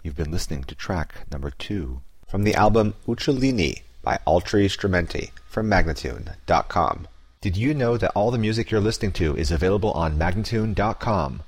You've been listening to track number 2 from the album Uccellini by Altri Strumenti from Magnatune.com. Did you know that all the music you're listening to is available on Magnatune.com?